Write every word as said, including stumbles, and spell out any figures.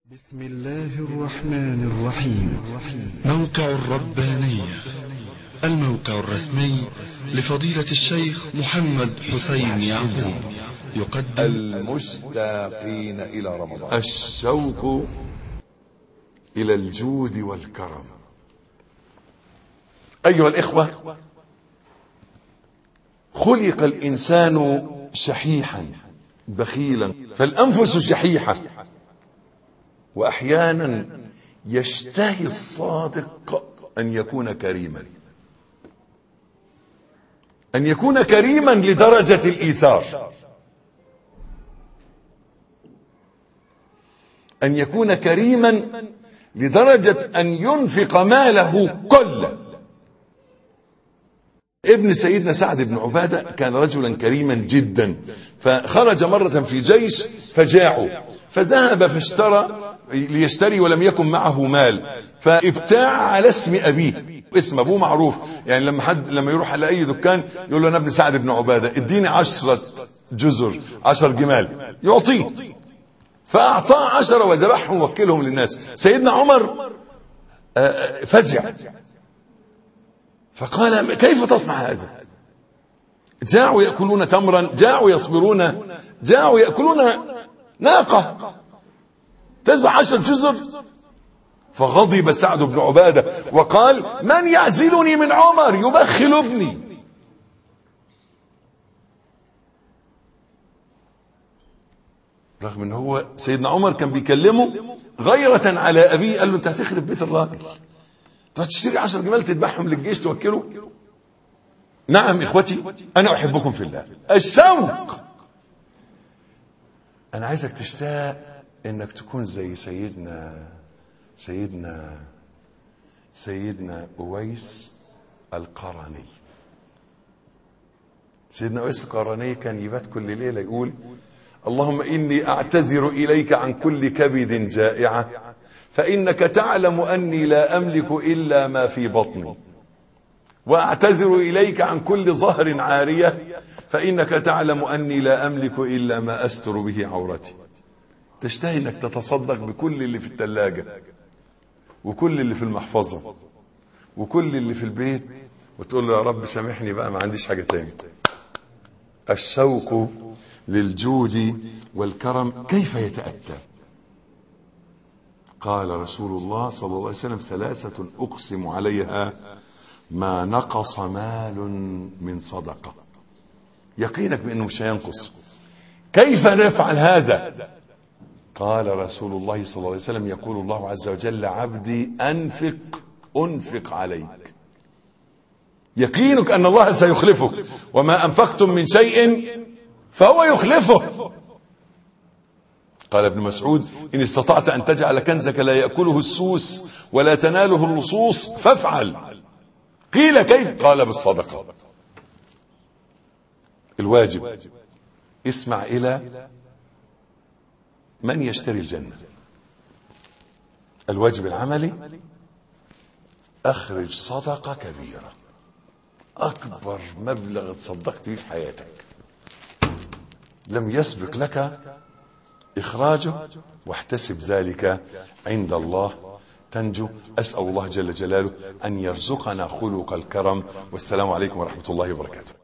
بسم الله الرحمن الرحيم. موقع الربانية، الموقع الرسمي لفضيلة الشيخ محمد حسين يعقوب، يقدم المشتاقين إلى رمضان. الشوق إلى الجود والكرم. أيها الإخوة، خلق الإنسان شحيحا بخيلا، فالأنفس شحيحة، وأحيانا يشتهي الصادق أن يكون كريما، أن يكون كريما لدرجة الإيثار، أن يكون كريما لدرجة أن ينفق ماله كله. ابن سيدنا سعد بن عبادة كان رجلا كريما جدا، فخرج مرة في جيش فجاعوا، فذهب فاشترى ليشتري ولم يكن معه مال، فابتاع على اسم أبيه. اسم أبوه معروف، يعني لما حد لما يروح على أي دكان يقول له أنا ابن سعد بن عبادة، اديني عشرة جزر، عشر جمال، يعطيه. فأعطاه عشرة وذبحهم ووكلهم للناس. سيدنا عمر فزع فقال كيف تصنع هذا؟ جاعوا يأكلون تمرا، جاعوا يصبرون، جاعوا يأكلون ناقة، تذبح عشر جزر؟ فغضب سعد بن عبادة وقال من يعزلني من عمر؟ يبخل ابني. رغم ان هو سيدنا عمر كان بيكلمه غيرة على ابيه، قال له انت هتخرب بيت الراجل، تروح تشتري عشر جمال تذبحهم للجيش توكله؟ نعم اخوتي، انا احبكم في الله. الشوق، انا عايزك تشتاق انك تكون زي سيدنا سيدنا سيدنا أويس القرني. سيدنا أويس القرني كان يبات كل ليلة يقول اللهم إني أعتذر إليك عن كل كبد جائعة، فإنك تعلم أني لا أملك إلا ما في بطني، وأعتذر إليك عن كل ظهر عارية، فإنك تعلم أني لا أملك إلا ما أستر به عورتي. تشتهي انك تتصدق بكل اللي في الثلاجة وكل اللي في المحفظة وكل اللي في البيت، وتقول له يا رب سامحني بقى، ما عنديش حاجة تاني. الشوق للجود والكرم كيف يتأتى؟ قال رسول الله صلى الله عليه وسلم ثلاثة أقسم عليها ما نقص مال من صدقة. يقينك بأنه مش هينقص. كيف نفعل هذا؟ قال رسول الله صلى الله عليه وسلم يقول الله عز وجل عبدي أنفق أنفق عليك. يقينك أن الله سيخلفك، وما أنفقتم من شيء فهو يخلفه. قال ابن مسعود إن استطعت أن تجعل كنزك لا يأكله السوس ولا تناله اللصوص فافعل. قيل كيف؟ قال بالصدقة. الواجب، اسمع إلى من يشتري الجنة. الواجب العملي، اخرج صدقة كبيرة، اكبر مبلغ تصدقت به في حياتك لم يسبق لك اخراجه، واحتسب ذلك عند الله تنجو. اسأل الله جل جلاله ان يرزقنا خلق الكرم. والسلام عليكم ورحمة الله وبركاته.